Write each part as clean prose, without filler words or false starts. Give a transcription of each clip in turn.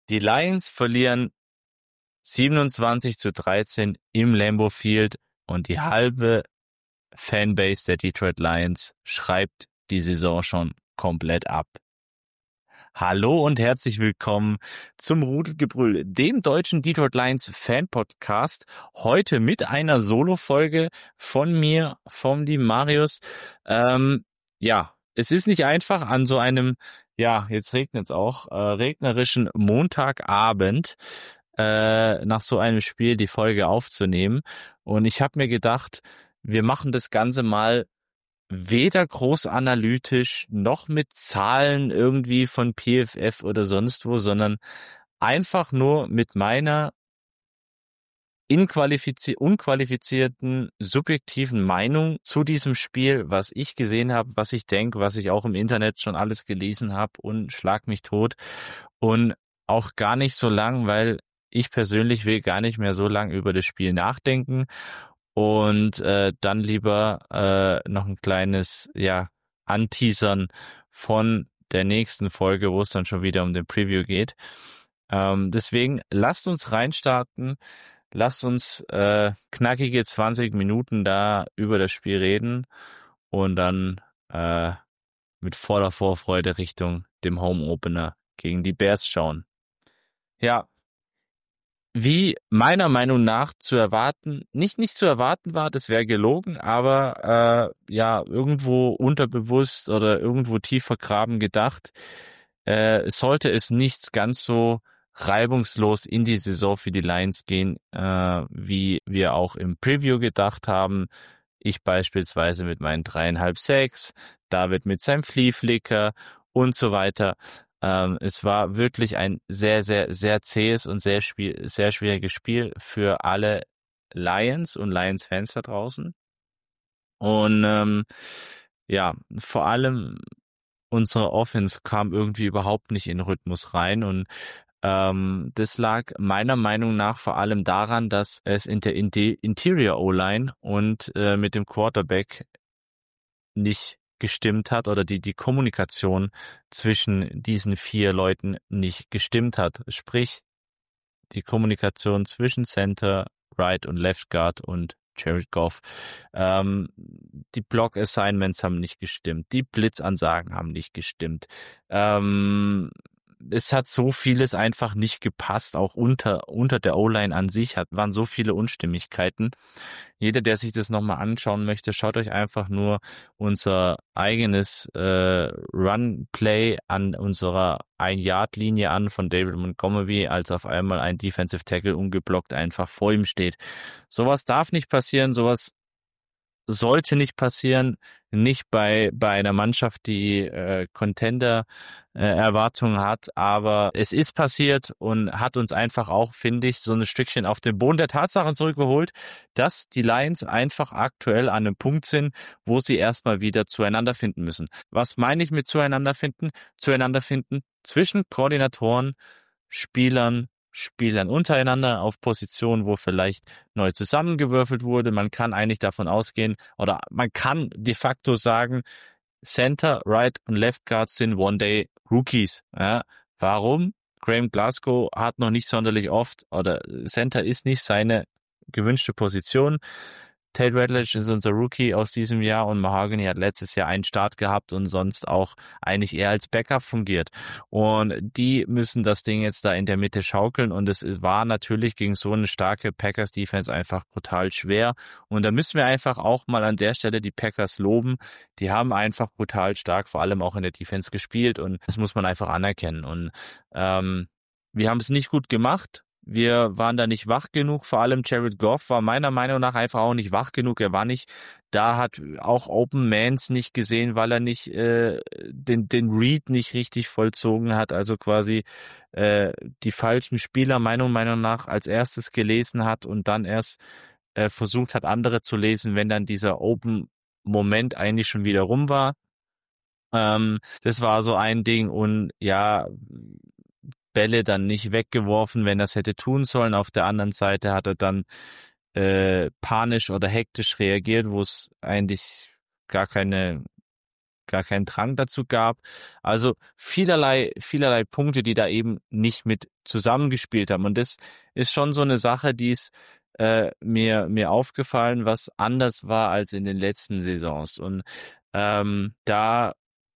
Die Lions verlieren 27-13 im Lambeau Field und die halbe Fanbase der Detroit Lions schreibt die Saison schon komplett ab. Hallo und herzlich willkommen zum Rudelgebrüll, dem deutschen Detroit Lions Fan-Podcast. Heute mit einer Solo-Folge von mir, vom lieben Marius. Es ist nicht einfach an so einem, jetzt regnet es auch, regnerischen Montagabend nach so einem Spiel die Folge aufzunehmen. Und ich habe mir gedacht, wir machen das Ganze mal weder groß analytisch noch mit Zahlen irgendwie von PFF oder sonst wo, sondern einfach nur mit meiner unqualifizierten, subjektiven Meinung zu diesem Spiel, was ich gesehen habe, was ich denke, was ich auch im Internet schon alles gelesen habe und schlag mich tot. Und auch gar nicht so lang, weil ich persönlich will gar nicht mehr so lang über das Spiel nachdenken. Und dann lieber noch ein kleines, Anteasern von der nächsten Folge, wo es dann schon wieder um den Preview geht. Deswegen lasst uns reinstarten, lasst uns knackige 20 Minuten da über das Spiel reden und dann mit voller Vorfreude Richtung dem Home Opener gegen die Bears schauen. Ja. Wie meiner Meinung nach zu erwarten, nicht zu erwarten war, das wäre gelogen, aber irgendwo unterbewusst oder irgendwo tief vergraben gedacht, sollte es nicht ganz so reibungslos in die Saison für die Lions gehen, wie wir auch im Preview gedacht haben. Ich beispielsweise mit meinen 3,5 Sacks, David mit seinem Flea-Flicker und so weiter. Es war wirklich ein sehr, sehr, sehr zähes und sehr schwieriges Spiel für alle Lions und Lions-Fans da draußen. Und vor allem unsere Offense kam irgendwie überhaupt nicht in Rhythmus rein und das lag meiner Meinung nach vor allem daran, dass es in der Interior O-Line und mit dem Quarterback nicht gestimmt hat oder die Kommunikation zwischen diesen 4 Leuten nicht gestimmt hat. Sprich, die Kommunikation zwischen Center, Right und Left Guard und Jared Goff. Die Block-Assignments haben nicht gestimmt. Die Blitzansagen haben nicht gestimmt. Es hat so vieles einfach nicht gepasst, auch unter der O-Line an sich waren so viele Unstimmigkeiten. Jeder, der sich das nochmal anschauen möchte, schaut euch einfach nur unser eigenes Run-Play an unserer 1-Yard-Linie an von David Montgomery, als auf einmal ein Defensive Tackle ungeblockt einfach vor ihm steht. Sowas darf nicht passieren, sowas sollte nicht passieren, nicht bei einer Mannschaft, die Contender-Erwartungen hat, aber es ist passiert und hat uns einfach auch, finde ich, so ein Stückchen auf den Boden der Tatsachen zurückgeholt, dass die Lions einfach aktuell an einem Punkt sind, wo sie erstmal wieder zueinander finden müssen. Was meine ich mit zueinander finden? Zueinander finden zwischen Koordinatoren, Spielern untereinander auf Positionen, wo vielleicht neu zusammengewürfelt wurde. Man kann eigentlich davon ausgehen oder man kann de facto sagen, Center, Right und Left Guard sind One-Day-Rookies. Ja, warum? Graham Glasgow hat noch nicht sonderlich oft oder Center ist nicht seine gewünschte Position. Tate Ratledge ist unser Rookie aus diesem Jahr und Mahogany hat letztes Jahr einen Start gehabt und sonst auch eigentlich eher als Backup fungiert. Und die müssen das Ding jetzt da in der Mitte schaukeln und es war natürlich gegen so eine starke Packers-Defense einfach brutal schwer. Und da müssen wir einfach auch mal an der Stelle die Packers loben. Die haben einfach brutal stark, vor allem auch in der Defense gespielt und das muss man einfach anerkennen. Und wir haben es nicht gut gemacht. Wir waren da nicht wach genug, vor allem Jared Goff war meiner Meinung nach einfach auch nicht wach genug, er war nicht, da hat auch Open Mans nicht gesehen, weil er nicht den Read nicht richtig vollzogen hat, also quasi die falschen Spieler meiner Meinung nach als erstes gelesen hat und dann erst versucht hat, andere zu lesen, wenn dann dieser Open-Moment eigentlich schon wieder rum war. Das war so ein Ding und Bälle dann nicht weggeworfen, wenn er es hätte tun sollen. Auf der anderen Seite hat er dann panisch oder hektisch reagiert, wo es eigentlich gar keine gar keinen Drang dazu gab. Also vielerlei Punkte, die da eben nicht mit zusammengespielt haben. Und das ist schon so eine Sache, die ist mir aufgefallen, was anders war als in den letzten Saisons. Und da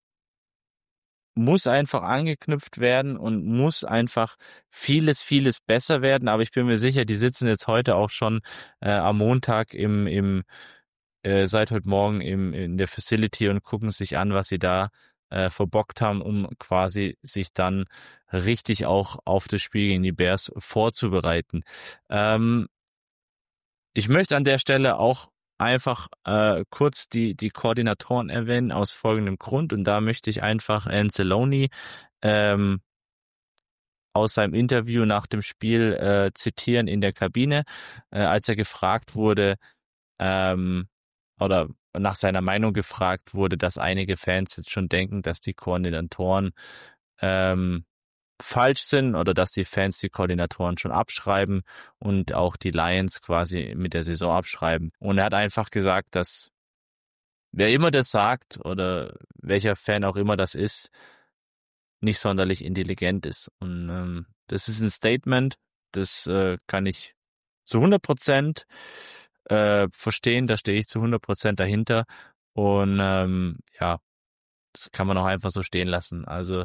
muss einfach angeknüpft werden und muss einfach vieles besser werden. Aber ich bin mir sicher, die sitzen jetzt heute auch schon am Montag seit heute Morgen in der Facility und gucken sich an, was sie da verbockt haben, um quasi sich dann richtig auch auf das Spiel gegen die Bears vorzubereiten. Ich möchte an der Stelle auch einfach kurz die Koordinatoren erwähnen aus folgendem Grund, und da möchte ich einfach Anzalone aus seinem Interview nach dem Spiel zitieren in der Kabine, als er gefragt wurde oder nach seiner Meinung gefragt wurde, dass einige Fans jetzt schon denken, dass die Koordinatoren falsch sind oder dass die Fans die Koordinatoren schon abschreiben und auch die Lions quasi mit der Saison abschreiben. Und er hat einfach gesagt, dass wer immer das sagt oder welcher Fan auch immer das ist, nicht sonderlich intelligent ist. Und das ist ein Statement, das kann ich zu 100% verstehen, da stehe ich zu 100% dahinter. Und ja, das kann man auch einfach so stehen lassen. Also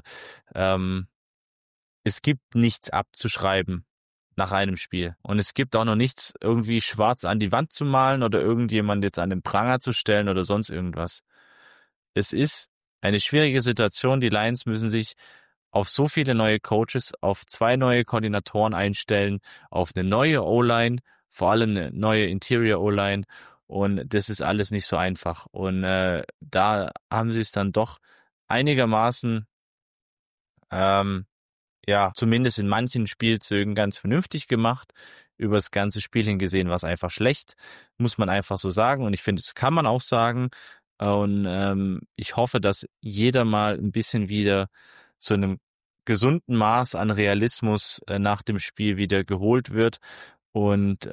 es gibt nichts abzuschreiben nach einem Spiel. Und es gibt auch noch nichts irgendwie schwarz an die Wand zu malen oder irgendjemand jetzt an den Pranger zu stellen oder sonst irgendwas. Es ist eine schwierige Situation. Die Lions müssen sich auf so viele neue Coaches, auf 2 neue Koordinatoren einstellen, auf eine neue O-Line, vor allem eine neue Interior O-Line. Und das ist alles nicht so einfach. Und da haben sie es dann doch einigermaßen ja, zumindest in manchen Spielzügen ganz vernünftig gemacht. Über das ganze Spiel hingesehen war es einfach schlecht, muss man einfach so sagen. Und ich finde, das kann man auch sagen. Und ich hoffe, dass jeder mal ein bisschen wieder zu einem gesunden Maß an Realismus nach dem Spiel wieder geholt wird und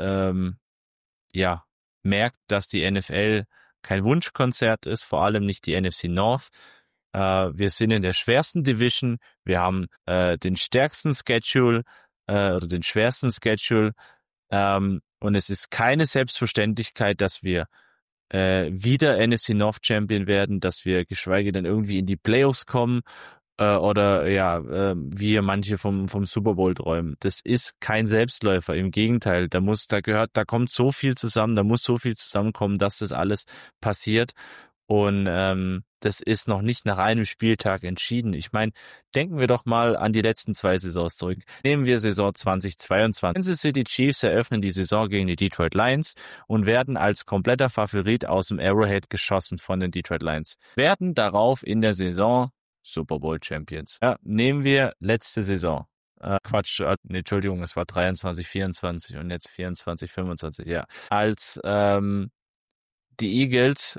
ja, merkt, dass die NFL kein Wunschkonzert ist, vor allem nicht die NFC North. Wir sind in der schwersten Division, wir haben den stärksten Schedule oder den schwersten Schedule und es ist keine Selbstverständlichkeit, dass wir wieder NFC North Champion werden, dass wir geschweige denn irgendwie in die Playoffs kommen oder ja, wie manche vom Super Bowl träumen. Das ist kein Selbstläufer, im Gegenteil, da kommt so viel zusammen, da muss so viel zusammenkommen, dass das alles passiert. Und das ist noch nicht nach einem Spieltag entschieden. Ich meine, denken wir doch mal an die letzten 2 Saisons zurück. Nehmen wir Saison 2022. Kansas City Chiefs eröffnen die Saison gegen die Detroit Lions und werden als kompletter Favorit aus dem Arrowhead geschossen von den Detroit Lions. Werden darauf in der Saison Super Bowl Champions. Ja, nehmen wir letzte Saison. Entschuldigung, es war 23, 24 und jetzt 24, 25, ja. Als die Eagles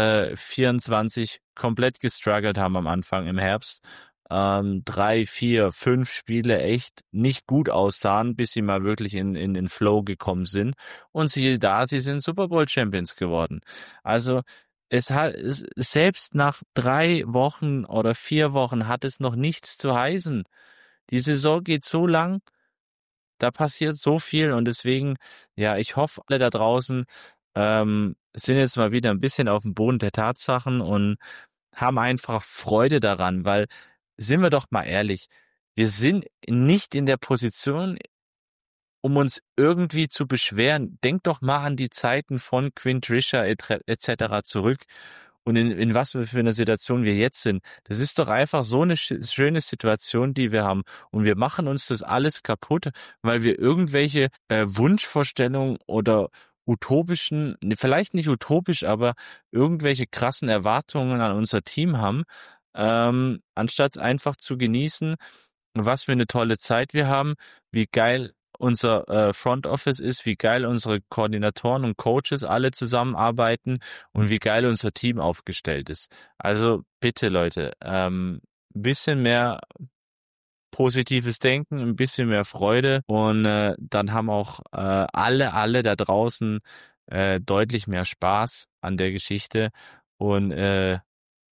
24 komplett gestruggelt haben am Anfang im Herbst. 3, 4, 5 Spiele echt nicht gut aussahen, bis sie mal wirklich in den Flow gekommen sind. Und siehe da, sie sind Super Bowl Champions geworden. Also selbst nach 3 Wochen oder 4 Wochen hat es noch nichts zu heißen. Die Saison geht so lang, da passiert so viel und deswegen, ja, ich hoffe, alle da draußen sind jetzt mal wieder ein bisschen auf dem Boden der Tatsachen und haben einfach Freude daran, weil, sind wir doch mal ehrlich, wir sind nicht in der Position, um uns irgendwie zu beschweren. Denk doch mal an die Zeiten von Quinn Trisha etc. zurück und in was für einer Situation wir jetzt sind. Das ist doch einfach so eine schöne Situation, die wir haben. Und wir machen uns das alles kaputt, weil wir irgendwelche Wunschvorstellungen oder utopischen, vielleicht nicht utopisch, aber irgendwelche krassen Erwartungen an unser Team haben, anstatt einfach zu genießen, was für eine tolle Zeit wir haben, wie geil unser Front Office ist, wie geil unsere Koordinatoren und Coaches alle zusammenarbeiten und wie geil unser Team aufgestellt ist. Also bitte Leute, bisschen mehr positives Denken, ein bisschen mehr Freude und dann haben auch alle da draußen deutlich mehr Spaß an der Geschichte und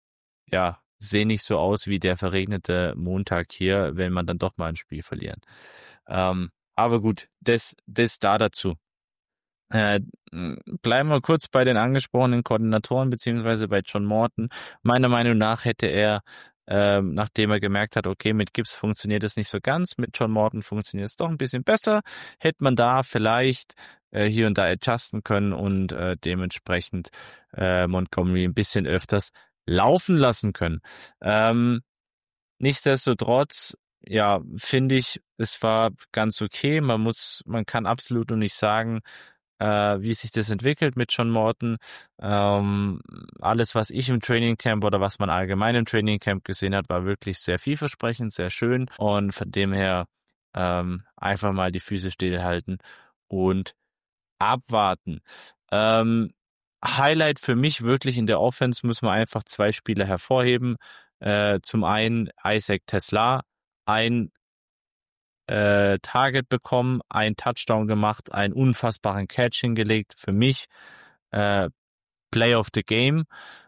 ja, sehe nicht so aus wie der verregnete Montag hier, wenn man dann doch mal ein Spiel verlieren. Aber gut, das da dazu. Äh, Bleiben wir kurz bei den angesprochenen Koordinatoren beziehungsweise bei John Morton. Meiner Meinung nach hätte er, nachdem er gemerkt hat, okay, mit Gibbs funktioniert es nicht so ganz, mit John Morton funktioniert es doch ein bisschen besser, hätte man da vielleicht hier und da adjusten können und dementsprechend Montgomery ein bisschen öfters laufen lassen können. Nichtsdestotrotz, ja, finde ich, es war ganz okay. Man kann absolut noch nicht sagen, wie sich das entwickelt mit John Morton. Alles, was ich im Training Camp oder was man allgemein im Training Camp gesehen hat, war wirklich sehr vielversprechend, sehr schön und von dem her einfach mal die Füße stillhalten und abwarten. Highlight für mich wirklich in der Offense müssen wir einfach zwei Spieler hervorheben. Zum einen Isaac Tesla, ein Target bekommen, ein Touchdown gemacht, einen unfassbaren Catch hingelegt. Für mich Play of the Game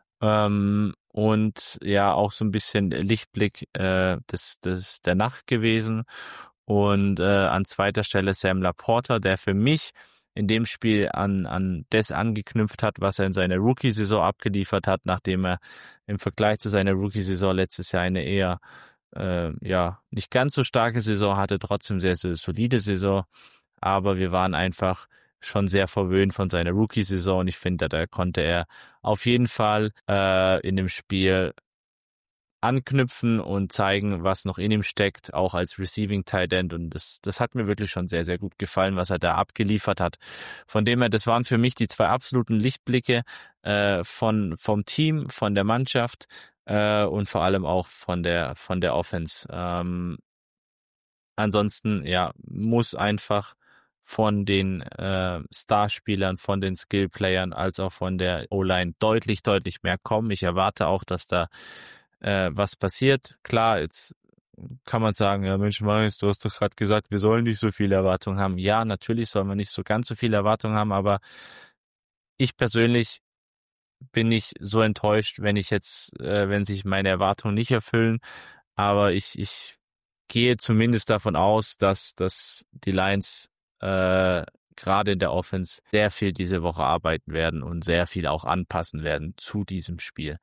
und ja auch so ein bisschen Lichtblick der Nacht gewesen. Und an zweiter Stelle Sam Laporta, der für mich in dem Spiel an das angeknüpft hat, was er in seiner Rookie-Saison abgeliefert hat, nachdem er im Vergleich zu seiner Rookie-Saison letztes Jahr eine eher nicht ganz so starke Saison hatte, trotzdem sehr, sehr solide Saison. Aber wir waren einfach schon sehr verwöhnt von seiner Rookie-Saison und ich finde, da konnte er auf jeden Fall in dem Spiel anknüpfen und zeigen, was noch in ihm steckt, auch als Receiving Tight End und das hat mir wirklich schon sehr, sehr gut gefallen, was er da abgeliefert hat. Von dem her, das waren für mich die zwei absoluten Lichtblicke vom Team, von der Mannschaft und vor allem auch von der Offense. Ansonsten, ja, muss einfach von den Starspielern, von den Skillplayern als auch von der O-Line deutlich, deutlich mehr kommen. Ich erwarte auch, dass da was passiert. Klar, jetzt kann man sagen, ja Mensch, Marius, du hast doch gerade gesagt, wir sollen nicht so viele Erwartungen haben. Ja, natürlich soll man nicht so ganz so viele Erwartungen haben, aber ich persönlich bin nicht so enttäuscht, wenn sich meine Erwartungen nicht erfüllen. Aber ich gehe zumindest davon aus, dass die Lions gerade in der Offense sehr viel diese Woche arbeiten werden und sehr viel auch anpassen werden zu diesem Spiel.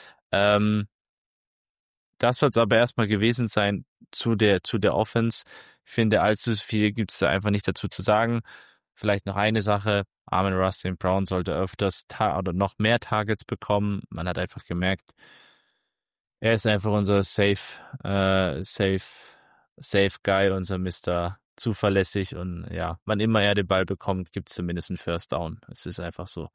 Das soll es aber erstmal gewesen sein zu der Offense. Ich finde, allzu viel gibt es da einfach nicht dazu zu sagen. Vielleicht noch eine Sache. Amon-Ra St. Brown sollte öfters oder noch mehr Targets bekommen. Man hat einfach gemerkt, er ist einfach unser Safe Guy, unser Mr. zuverlässig und ja, wann immer er den Ball bekommt, gibt es zumindest einen First Down. Es ist einfach so.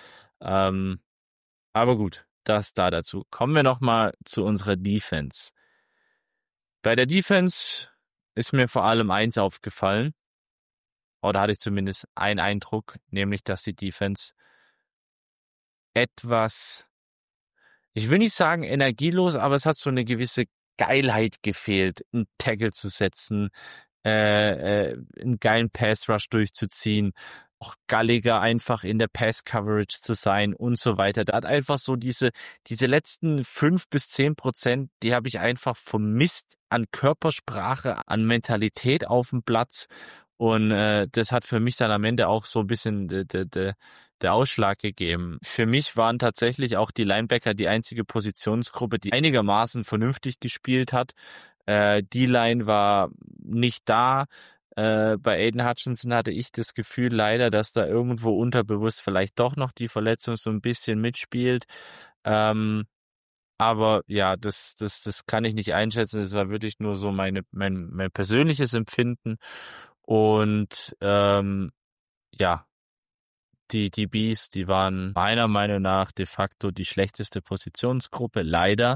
Aber gut, das da dazu. Kommen wir nochmal zu unserer Defense. Bei der Defense ist mir vor allem eins aufgefallen, oder hatte ich zumindest einen Eindruck, nämlich, dass die Defense etwas, ich will nicht sagen energielos, aber es hat so eine gewisse Geilheit gefehlt, einen Tackle zu setzen, einen geilen Pass-Rush durchzuziehen, auch galliger einfach in der Pass-Coverage zu sein und so weiter. Da hat einfach so diese letzten 5-10%, die habe ich einfach vermisst an Körpersprache, an Mentalität auf dem Platz. Und das hat für mich dann am Ende auch so ein bisschen der Ausschlag gegeben. Für mich waren tatsächlich auch die Linebacker die einzige Positionsgruppe, die einigermaßen vernünftig gespielt hat. D-Line war nicht da. Bei Aiden Hutchinson hatte ich das Gefühl leider, dass da irgendwo unterbewusst vielleicht doch noch die Verletzung so ein bisschen mitspielt. Aber ja, das kann ich nicht einschätzen. Das war wirklich nur so mein persönliches Empfinden. Und ja, die DBs, die waren meiner Meinung nach de facto die schlechteste Positionsgruppe, leider.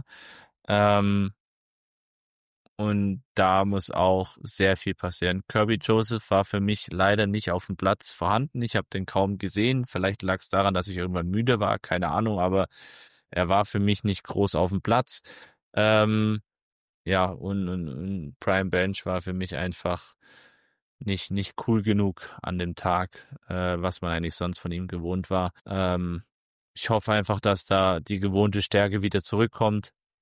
Und da muss auch sehr viel passieren. Kirby Joseph war für mich leider nicht auf dem Platz vorhanden. Ich habe den kaum gesehen. Vielleicht lag es daran, dass ich irgendwann müde war, keine Ahnung, aber er war für mich nicht groß auf dem Platz. Ja, und Prime Bench war für mich einfach nicht cool genug an dem Tag, was man eigentlich sonst von ihm gewohnt war. Ich hoffe einfach, dass da die gewohnte Stärke wieder zurückkommt.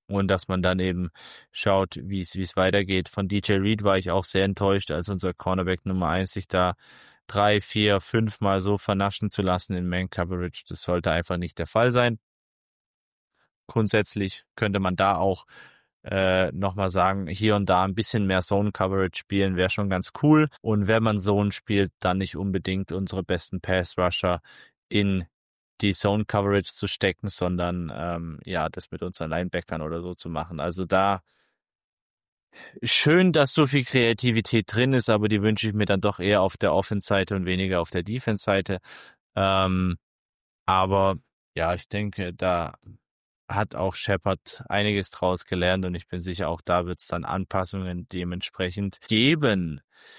Und dass man dann eben schaut, wie es weitergeht. Von DJ Reed war ich auch sehr enttäuscht, als unser Cornerback Nummer 1 sich da 3, 4, 5 Mal so vernaschen zu lassen in Man Coverage. Das sollte einfach nicht der Fall sein. Grundsätzlich könnte man da auch nochmal sagen, hier und da ein bisschen mehr Zone Coverage spielen, wäre schon ganz cool. Und wenn man Zone spielt, dann nicht unbedingt unsere besten Pass Rusher in die Zone Coverage zu stecken, sondern das mit unseren Linebackern oder so zu machen. Also da schön, dass so viel Kreativität drin ist, aber die wünsche ich mir dann doch eher auf der Offense-Seite und weniger auf der Defense-Seite. Aber ja, ich denke, da hat auch Shepard einiges draus gelernt und ich bin sicher, auch da wird es dann Anpassungen dementsprechend geben.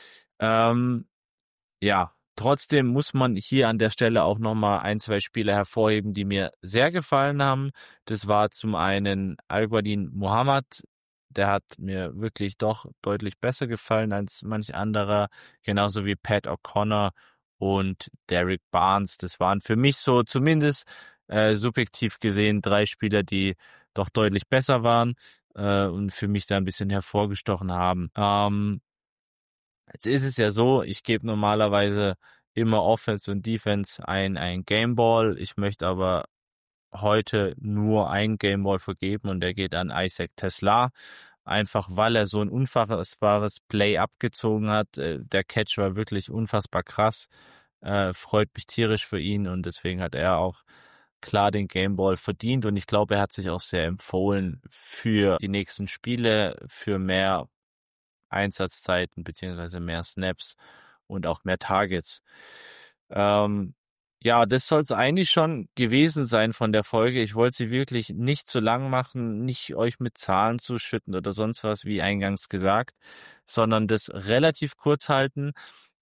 Trotzdem muss man hier an der Stelle auch nochmal 1, 2 Spiele hervorheben, die mir sehr gefallen haben. Das war zum einen Al-Gwadin Muhammad. Der hat mir wirklich doch deutlich besser gefallen als manch anderer. Genauso wie Pat O'Connor und Derek Barnes. Das waren für mich so zumindest subjektiv gesehen 3 Spieler, die doch deutlich besser waren und für mich da ein bisschen hervorgestochen haben. Jetzt ist es ja so, ich gebe normalerweise immer Offense und Defense ein Gameball. Ich möchte aber heute nur ein Gameball vergeben und der geht an Isaac Tesla. Einfach weil er so ein unfassbares Play abgezogen hat. Der Catch war wirklich unfassbar krass. Freut mich tierisch für ihn und deswegen hat er auch klar den Gameball verdient und ich glaube, er hat sich auch sehr empfohlen für die nächsten Spiele, für mehr Einsatzzeiten beziehungsweise mehr Snaps und auch mehr Targets. Das soll es eigentlich schon gewesen sein von der Folge. Ich wollte sie wirklich nicht zu lang machen, nicht euch mit Zahlen zuschütten oder sonst was, wie eingangs gesagt, sondern das relativ kurz halten.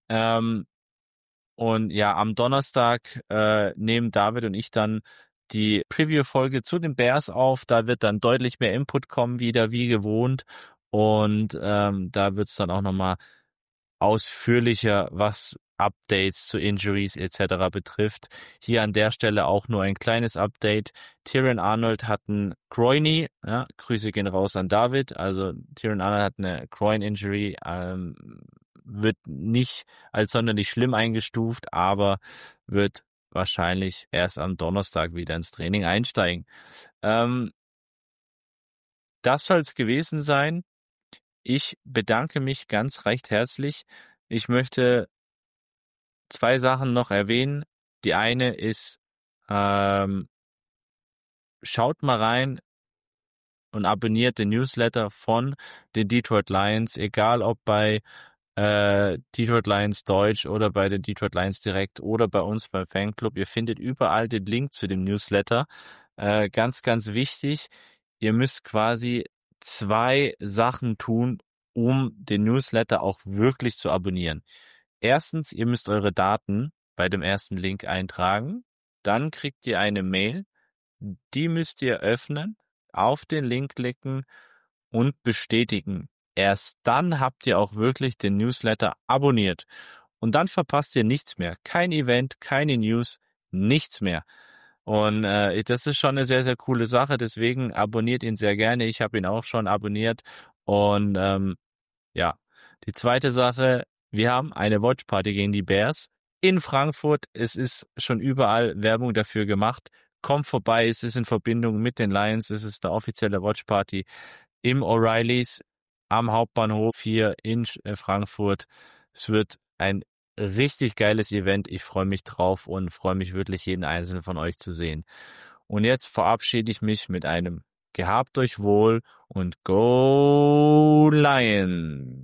Und ja, am Donnerstag nehmen David und ich dann die Preview-Folge zu den Bears auf. Da wird dann deutlich mehr Input kommen, wieder wie gewohnt. Und da wird es dann auch nochmal ausführlicher, was Updates zu Injuries etc. betrifft. Hier an der Stelle auch nur ein kleines Update. Tyron Arnold hat ein Groini, ja, Grüße gehen raus an David. Also Tyron Arnold hat eine Groin-Injury, wird nicht als sonderlich schlimm eingestuft, aber wird wahrscheinlich erst am Donnerstag wieder ins Training einsteigen. Das soll es gewesen sein. Ich bedanke mich ganz recht herzlich. Ich möchte 2 Sachen noch erwähnen. Die eine ist, schaut mal rein und abonniert den Newsletter von den Detroit Lions, egal ob bei Detroit Lions Deutsch oder bei den Detroit Lions direkt oder bei uns beim Fanclub. Ihr findet überall den Link zu dem Newsletter. Ganz, ganz wichtig, ihr müsst quasi 2 Sachen tun, um den Newsletter auch wirklich zu abonnieren. Erstens, ihr müsst eure Daten bei dem ersten Link eintragen. Dann kriegt ihr eine Mail. Die müsst ihr öffnen, auf den Link klicken und bestätigen. Erst dann habt ihr auch wirklich den Newsletter abonniert. Und dann verpasst ihr nichts mehr. Kein Event, keine News, nichts mehr. Und das ist schon eine sehr, sehr coole Sache. Deswegen abonniert ihn sehr gerne. Ich habe ihn auch schon abonniert. Und die zweite Sache, wir haben eine Watchparty gegen die Bears in Frankfurt. Es ist schon überall Werbung dafür gemacht. Kommt vorbei, es ist in Verbindung mit den Lions. Es ist eine offizielle Watchparty im O'Reillys am Hauptbahnhof hier in Frankfurt. Es wird ein richtig geiles Event. Ich freue mich drauf und freue mich wirklich, jeden einzelnen von euch zu sehen. Und jetzt verabschiede ich mich mit einem Gehabt euch wohl und Go Lions!